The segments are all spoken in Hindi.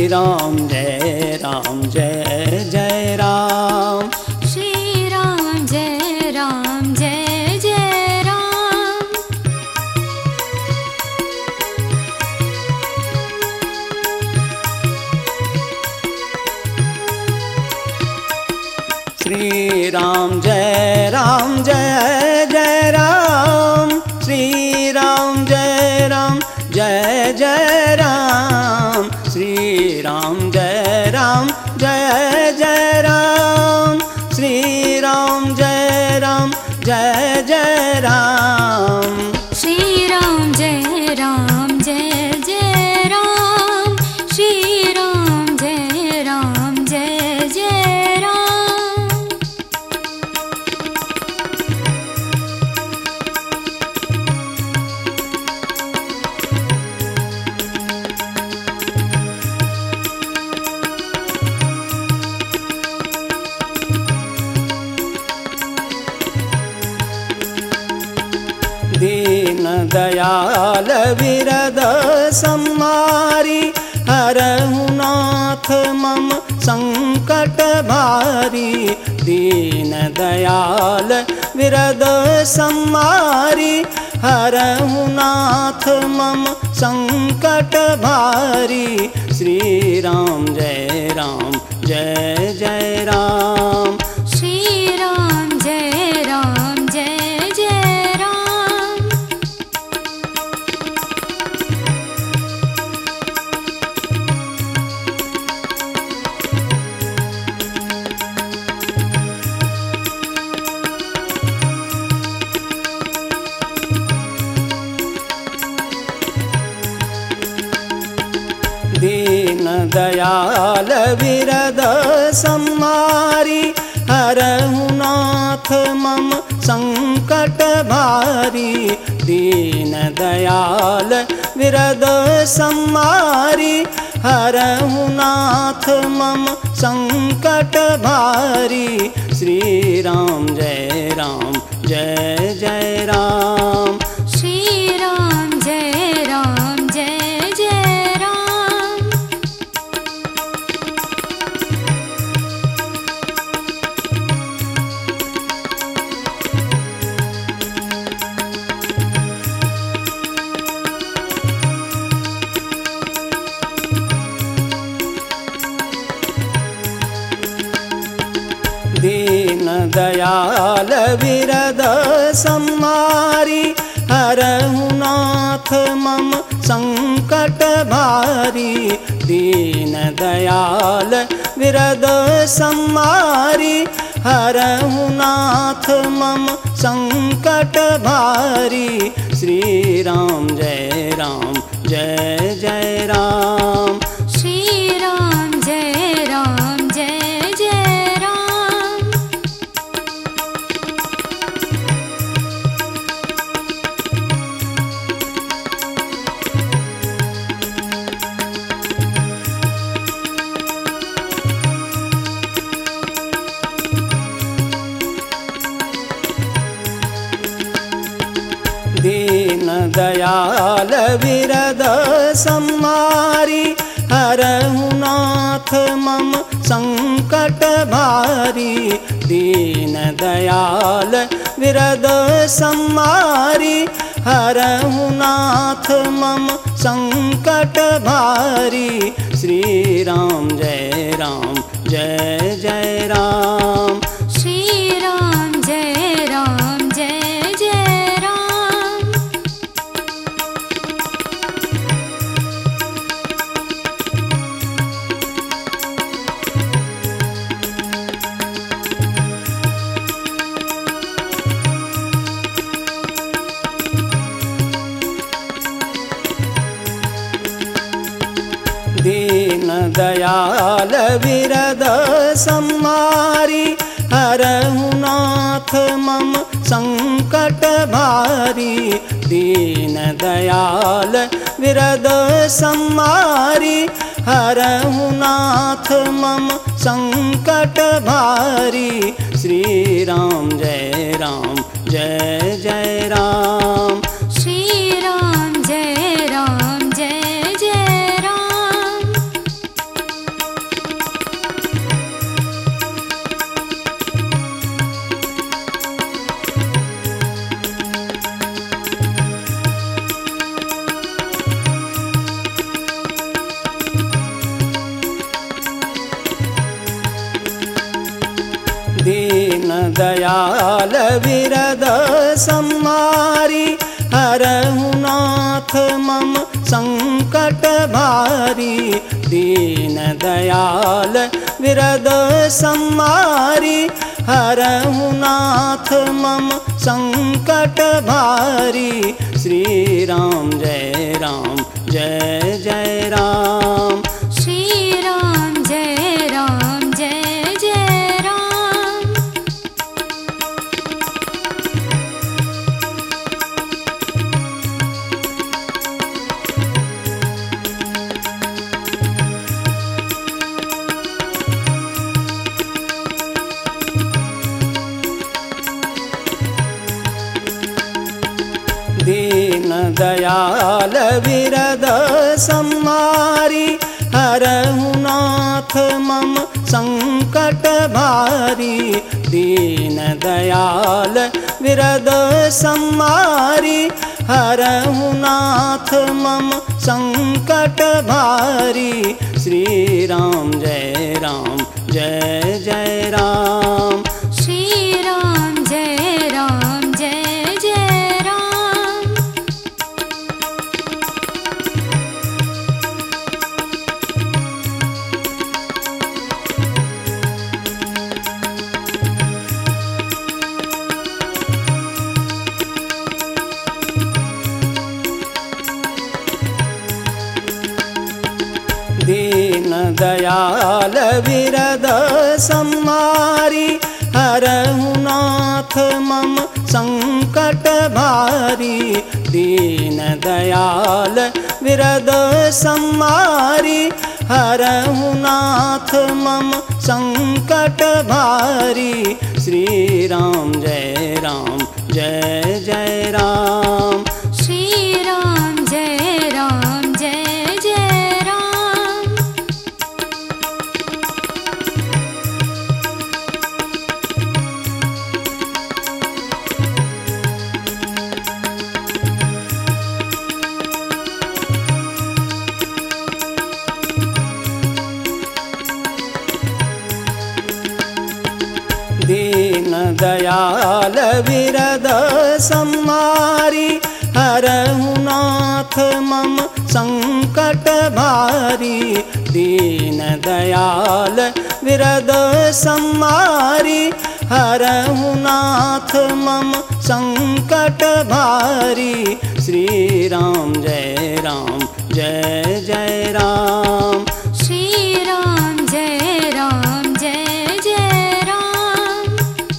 राम जय राम जय जय राम। श्री राम जय जय राम। श्री राम जय जय राम। श्री राम जय जय राम। श्री राम जय जय राम। श्री राम जय जय राम। श्री राम जय जय राम। श्री राम जय जय राम। दीन दयाल विरद सम्मारी हरहु नाथ मम संकट भारी। दीन दयाल विरद सम्मारी हरहु नाथ मम संकट भारी। श्री राम जय जय राम। श्री राम जय जय राम। दीन दयाल विरद सम्मारी हरहु नाथ मम संकट भारी। दीन दयाल विरद सम्मारी हरहु नाथ मम संकट भारी। श्री राम जय जय राम। श्री राम जय जय राम। दीन दयाल विरद सम्मारी हरहु नाथ मम संकट भारी। दीन दयाल विरद सम्मारी हरहु नाथ मम संकट भारी। श्री राम जय जय राम। श्री राम जय जय राम। दीन दयाल विरद सम्मारी हरहु नाथ मम संकट भारी। दीन दयाल विरद सम्मारी हरहु नाथ मम संकट भारी। श्री राम जय जय राम। श्री राम जय जय राम। दीन दयाल विरद सम्मारी हरहु नाथ मम संकट भारी। दीन दयाल विरद सम्मारी हरहु नाथ मम संकट भारी। श्री राम जय जय राम। श्री राम जय जय राम। दीन दयाल विरद सम्मारी हरहु नाथ मम संकट भारी। दीन दयाल विरद सम्मारी हरहु नाथ मम संकट भारी। श्री राम जय राम जय जय राम। श्री राम जय राम जय जय राम। दीन दयाल विरद सम्मारी हरहु नाथ मम संकट भारी। दीन दयाल विरद सम्मारी हरहु नाथ मम संकट भारी। श्री राम जय राम जय जय राम। श्री राम जय राम जय जय राम। दीन दयाल विरद सम्मारी हरहु नाथ मम संकट भारी। दीन दयाल विरद सम्मारी हरहु नाथ मम संकट भारी। श्री राम जय राम जय जय राम। श्री राम जय राम जय जय राम। दीन दयाल विरद सम्मारी हरहु नाथ मम संकट भारी। दीन दयाल विरद सम्मारी हरहु नाथ मम संकट भारी। श्री राम जय राम जय जय राम। श्री राम जय राम जय जय राम।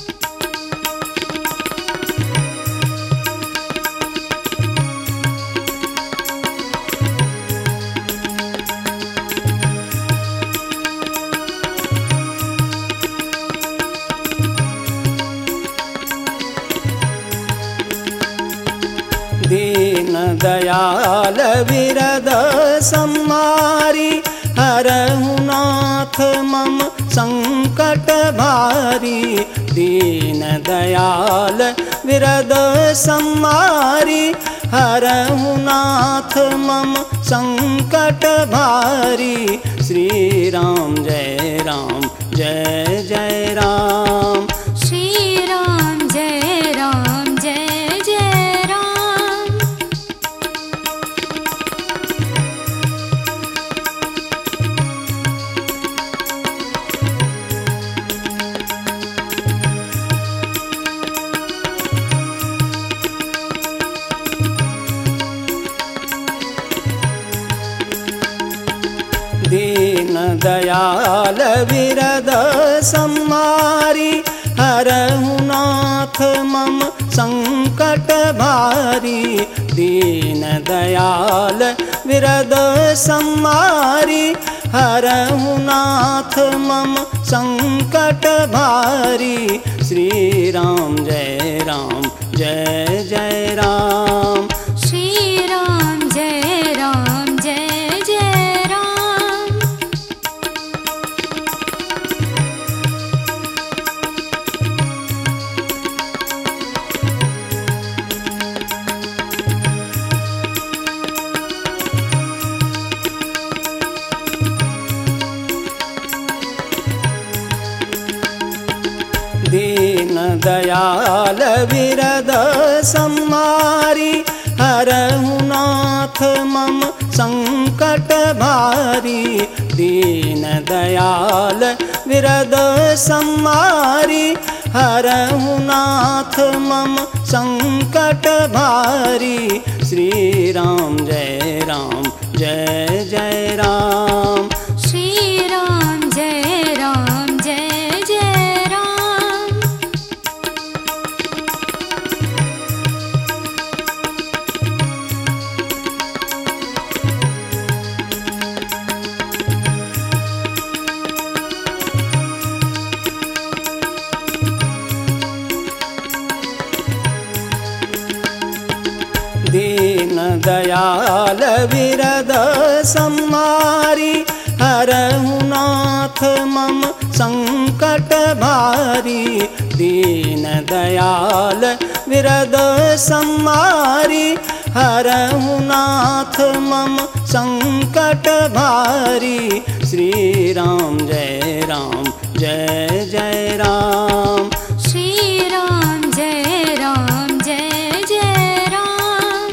दीन दयाल विरद सम्मारी हरहु नाथ मम संकट भारी। दीन दयाल विरद सम्मारी हरहु नाथ मम संकट भारी। श्री राम जय राम जय जय राम। श्री राम जय राम जय जय राम। दीन दयाल विरद सम्मारी हरहु नाथ मम संकट भारी। दीन दयाल विरद सम्मारी हरहु नाथ मम संकट भारी। श्री राम जय राम जय जय राम। श्री राम जय राम जय जय राम। दीन दीन दयाल विरद सम्मारी हरहु नाथ मम संकट भारी। दीन दयाल विरद सम्मारी हरहु नाथ मम संकट भारी। श्री राम जय जय राम। श्री राम जय जय राम। दीन दयाल विरद सम्मारी हरहु नाथ मम संकट भारी। दीन दयाल विरद सम्मारी हरहु नाथ मम संकट भारी। श्री राम जय जय राम। श्री राम जय जय राम।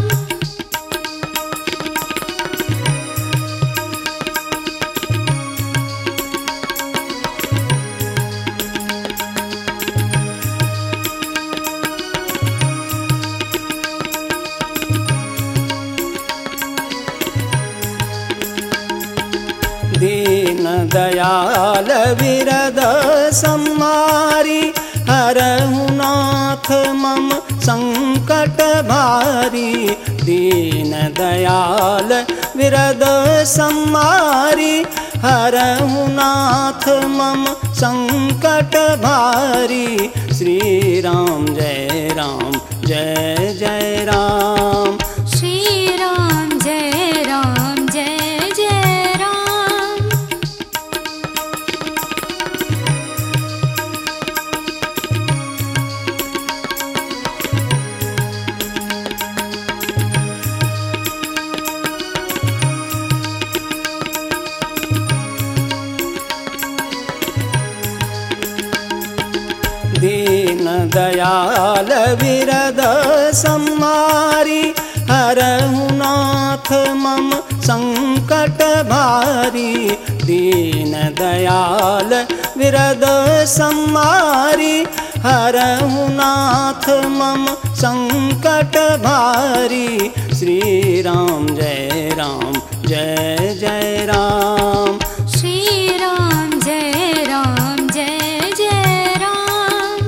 दीन दयाल विरद सम्मारी हरहु नाथ मम संकट भारी। दीन दयाल विरद सम्मारी हरहु नाथ मम संकट भारी। श्री राम जय जय राम। श्री राम जय जय राम। दीन दयाल विरद सम्मारी हरहु नाथ मम संकट भारी। दीन दयाल विरद सम्मारी हरहु नाथ मम संकट भारी। श्री राम जय जय राम। श्री राम जय जय राम।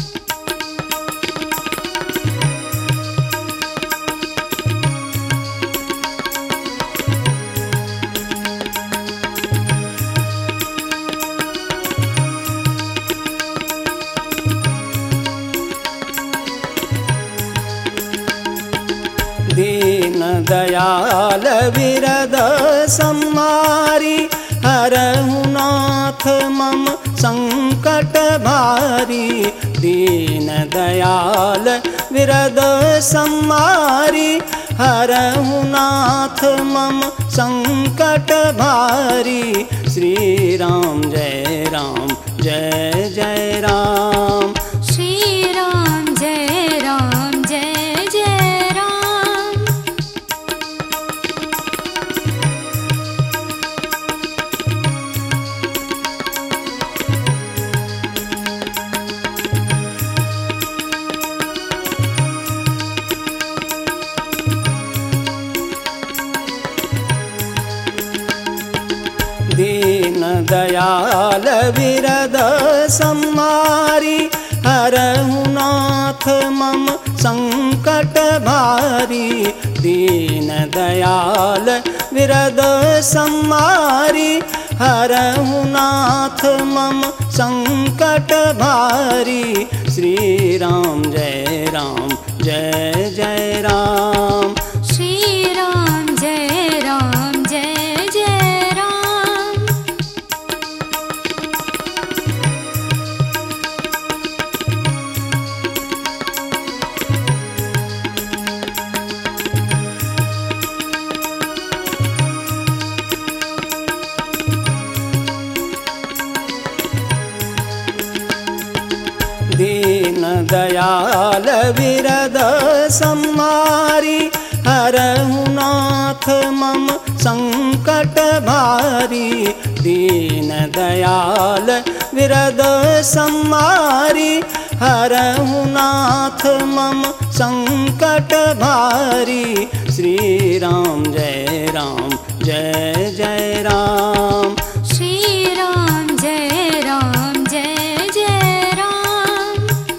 दीन दयाल विरद सम्मारी हरहु नाथ मम संकट भारी। दीन दयाल विरद सम्मारी हरहु नाथ मम संकट भारी। श्री राम जय जय राम। श्री राम जय जय राम। दीन दयाल विरद सम्मारी हरहु नाथ मम संकट भारी। दीन दयाल विरद सम्मारी हरहु नाथ मम संकट भारी। श्री राम जय जय राम। श्री राम जय जय राम। दीन दयाल विरद सम्मारी हरहु नाथ मम संकट भारी। दीन दयाल विरद सम्मारी हरहु नाथ मम संकट भारी। श्री राम जय राम जय जय राम। श्री राम जय जय राम।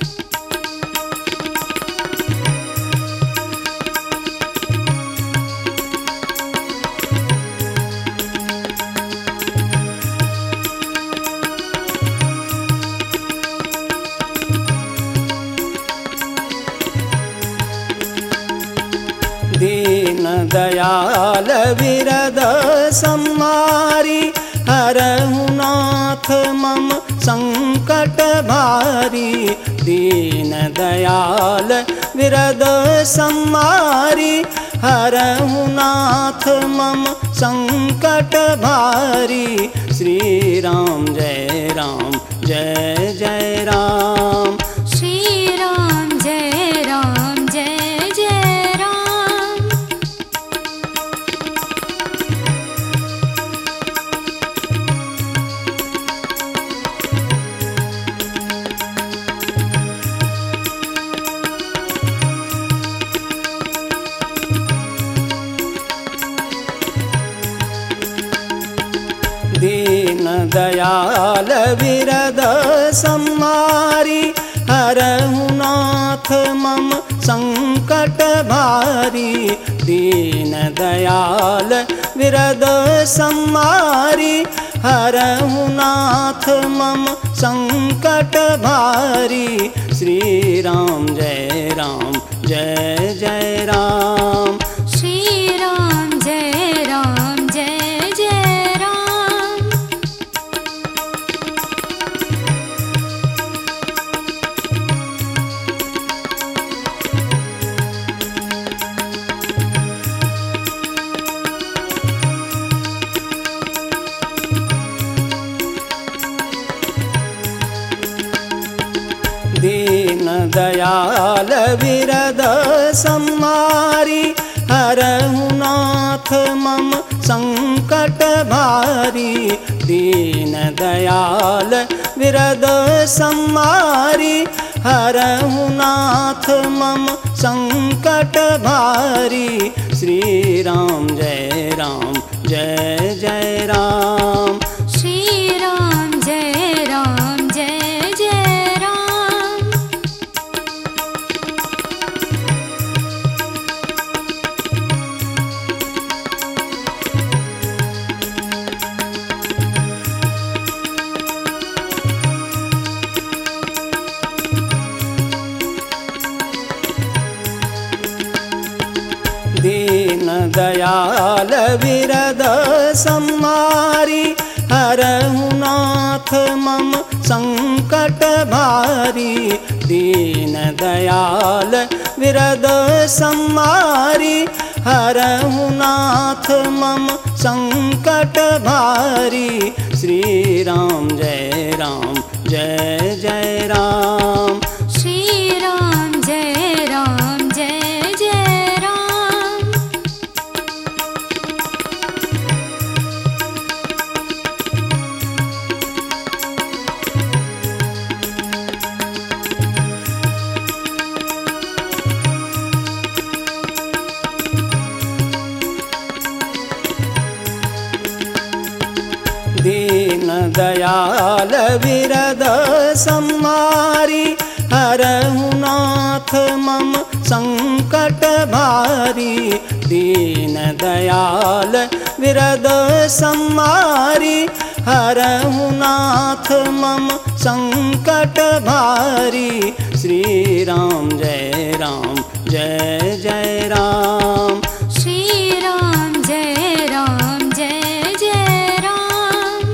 दीन दयाल विरद सम्मारी हरहु नाथ मम संकट भारी। दीन दयाल विरद सम्मारी हरहु नाथ मम संकट भारी। श्री राम जय जय राम। श्री राम जय जय राम। दीन दयाल विरद सम्मारी हरहु नाथ मम संकट भारी। दीन दयाल विरद सम्मारी हरहु नाथ मम संकट भारी। श्री राम जय जय राम। श्री राम जय जय राम। दीन दयाल विरद सम्मारी हरहु नाथ मम संकट भारी। दीन दयाल विरद सम्मारी हरहु नाथ मम संकट भारी। श्री राम जय जय राम। श्री राम जय जय राम। दीन दयाल विरद सम्मारी हरहु नाथ मम संकट भारी। दीन दयाल विरद सम्मारी हरहु नाथ मम संकट भारी। श्री राम जय जय राम। श्री राम जय जय राम। दीन दयाल विरद सम्मारी हरहु नाथ मम संकट भारी। दीन दयाल विरद सम्मारी हरहु नाथ मम संकट भारी। श्री राम जय जय राम। श्री राम जय जय राम।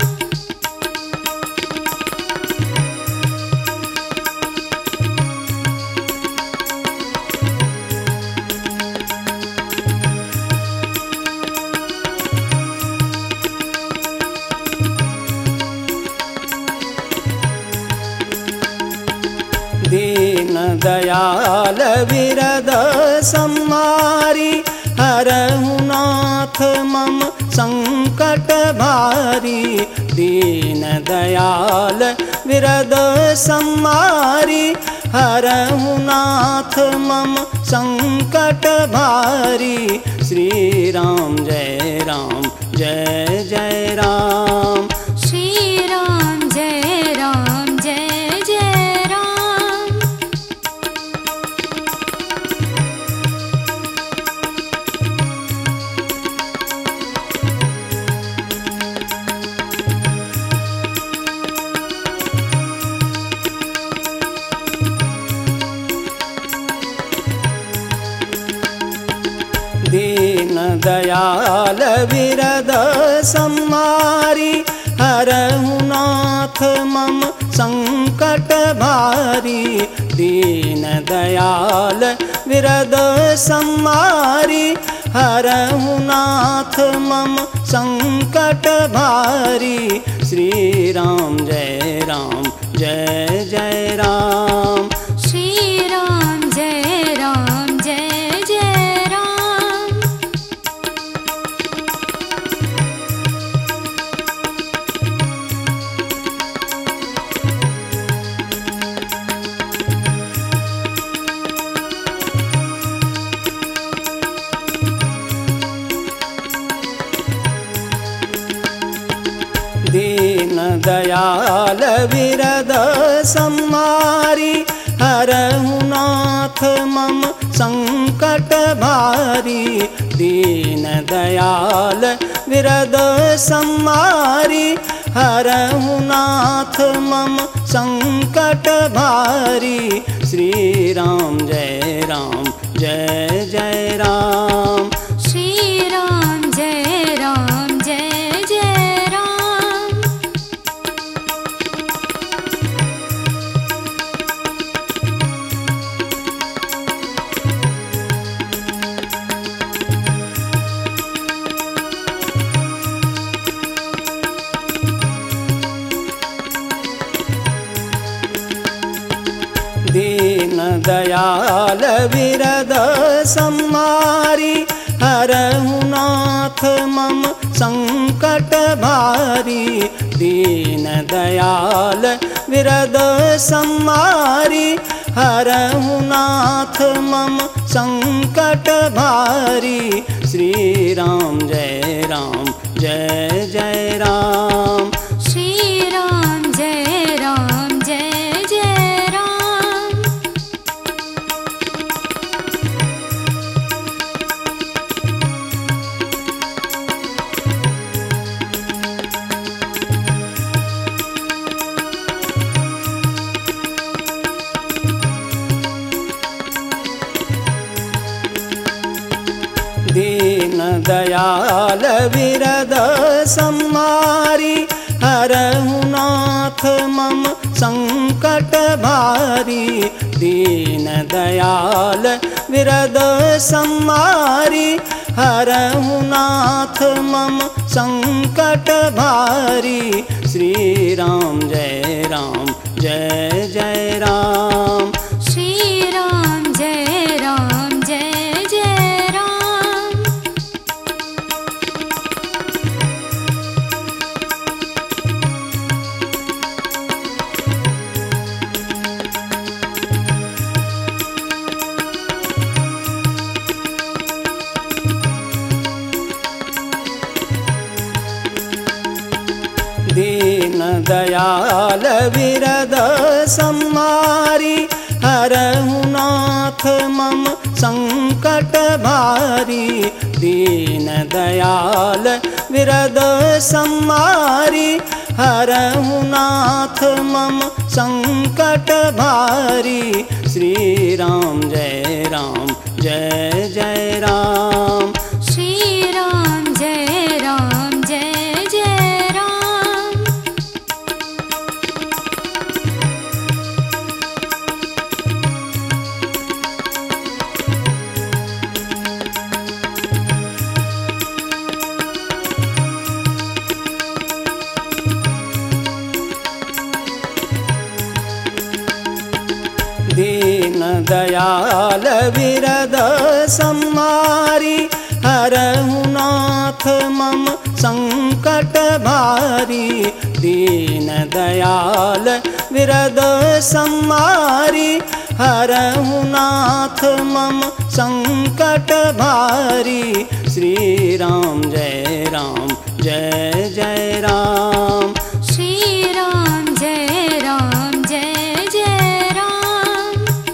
दीन दयाल विरद संहारी हरहु नाथ मम संकट भारी। दीन दयाल विरद संहारी हरहु नाथ मम संकट भारी। श्री राम जय राम जय जय राम। श्री राम जय जय राम। दीन दयाल विरद संहारी हरहु नाथ मम संकट भारी। दीन दयाल विरद संहारी हरहु नाथ मम संकट भारी। श्री राम जय जय राम। श्री राम जय जय राम। दीन दयाल विरद संहारी हरहु नाथ मम संकट भारी। दीन दयाल विरद संहारी हरहु नाथ मम संकट भारी। श्री राम जय जय राम। श्री राम जय जय राम। दीन दयाल विरद संहारी हरहु नाथ मम संकट भारी। दीन दयाल विरद संहारी हरहु नाथ मम संकट भारी। श्री राम जय जय राम। श्री राम जय जय राम। दीन दयाल विरद संहारी हरहु नाथ मम संकट भारी। दीन दयाल विरद संहारी हरहु नाथ मम संकट भारी। श्री राम जय जय राम। श्री राम जय जय राम। दीन दयाल विरद संहारी हरहु नाथ मम संकट भारी। दीन दयाल विरद संहारी हरहु नाथ मम संकट भारी। श्री राम जय जय राम। श्री राम जय जय राम। दीन दयाल विरद सम्मारी हरहु नाथ मम संकट भारी दीन दयाल विरद सम्मारी हरहु नाथ मम संकट भारी श्री राम जय राम जय जय राम श्री राम जय जय राम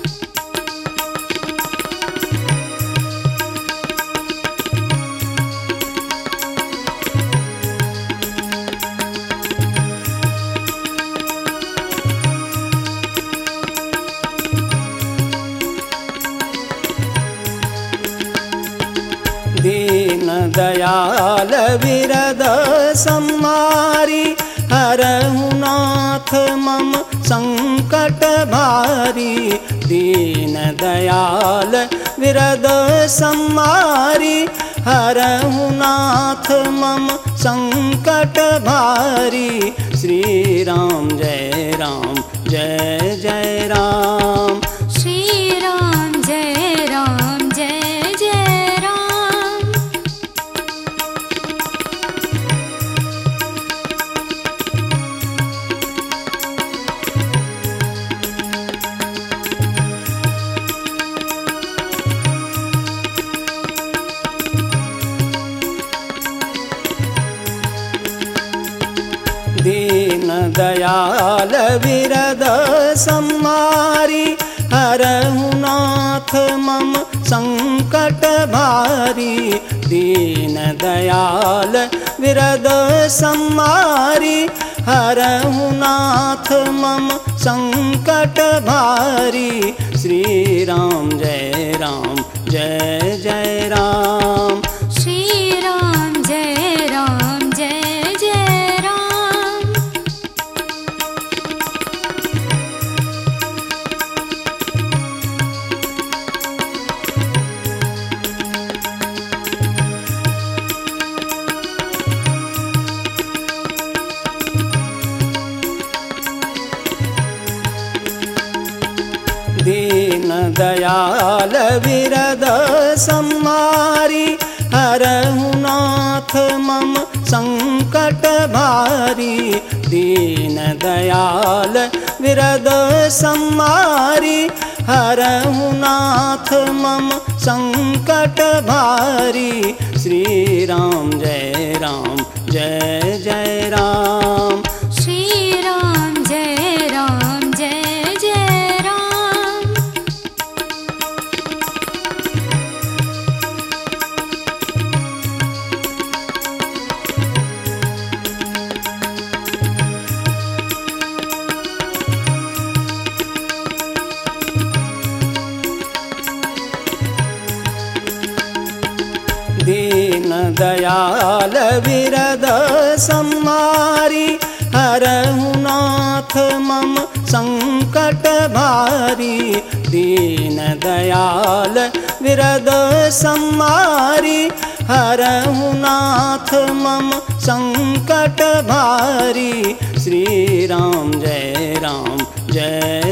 दीन दयाल विरद सम्मारी हरहु नाथ मम संकट भारी दीन दयाल विरद सम्मारी हरहु नाथ मम संकट भारी श्री राम जय जय राम श्री राम जय जय राम दीन दयाल विरद सम्मारी हरहु नाथ मम संकट भारी दीन दयाल विरद सम्मारी हरहु नाथ मम संकट भारी श्री राम जय जय राम श्री राम जय जय राम दीन दयाल विरद सम्मारी हरहु नाथ मम संकट भारी दीन दयाल विरद सम्मारी हरहु नाथ मम संकट भारी श्री राम जय जय राम श्री राम जय जय राम दीन दयाल विरद सम्मारी हरहु नाथ मम संकट भारी दीन दयाल विरद सम्मारी हरहु नाथ मम संकट भारी श्री राम जय